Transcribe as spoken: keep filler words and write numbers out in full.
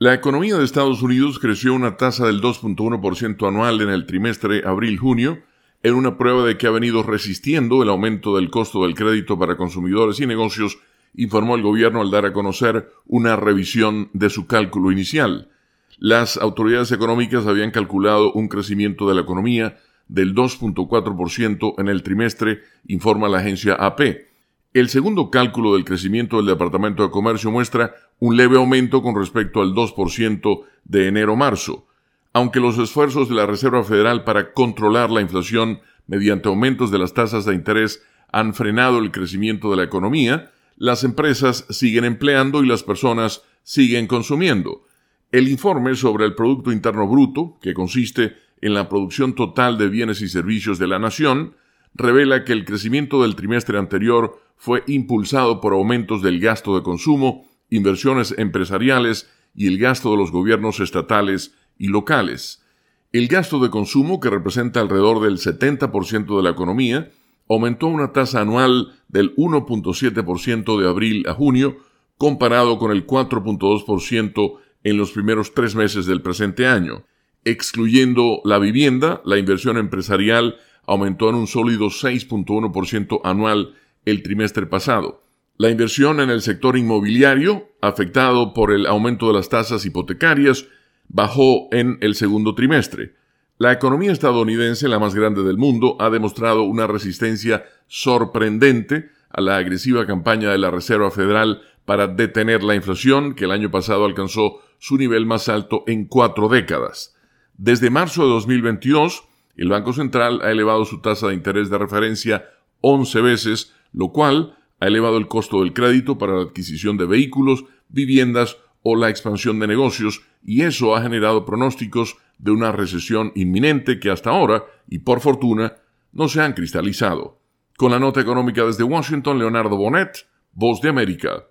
La economía de Estados Unidos creció una tasa del dos punto uno por ciento anual en el trimestre abril-junio, en una prueba de que ha venido resistiendo el aumento del costo del crédito para consumidores y negocios, informó el gobierno al dar a conocer una revisión de su cálculo inicial. Las autoridades económicas habían calculado un crecimiento de la economía del dos punto cuatro por ciento en el trimestre, informa la agencia A P. El segundo cálculo del crecimiento del Departamento de Comercio muestra un leve aumento con respecto al dos por ciento de enero-marzo. Aunque los esfuerzos de la Reserva Federal para controlar la inflación mediante aumentos de las tasas de interés han frenado el crecimiento de la economía, las empresas siguen empleando y las personas siguen consumiendo. El informe sobre el Producto Interno Bruto, que consiste en la producción total de bienes y servicios de la nación, revela que el crecimiento del trimestre anterior fue impulsado por aumentos del gasto de consumo, inversiones empresariales y el gasto de los gobiernos estatales y locales. El gasto de consumo, que representa alrededor del setenta por ciento de la economía, aumentó a una tasa anual del uno punto siete por ciento de abril a junio, comparado con el cuatro punto dos por ciento en los primeros tres meses del presente año. Excluyendo la vivienda, la inversión empresarial aumentó en un sólido seis punto uno por ciento anual el trimestre pasado. La inversión en el sector inmobiliario, afectado por el aumento de las tasas hipotecarias, bajó en el segundo trimestre. La economía estadounidense, la más grande del mundo, ha demostrado una resistencia sorprendente a la agresiva campaña de la Reserva Federal para detener la inflación, que el año pasado alcanzó su nivel más alto en cuatro décadas. Desde marzo de dos mil veintidós, el Banco Central ha elevado su tasa de interés de referencia once veces, lo cual ha elevado el costo del crédito para la adquisición de vehículos, viviendas o la expansión de negocios, y eso ha generado pronósticos de una recesión inminente que hasta ahora, y por fortuna, no se han cristalizado. Con la nota económica desde Washington, Leonardo Bonet, Voz de América.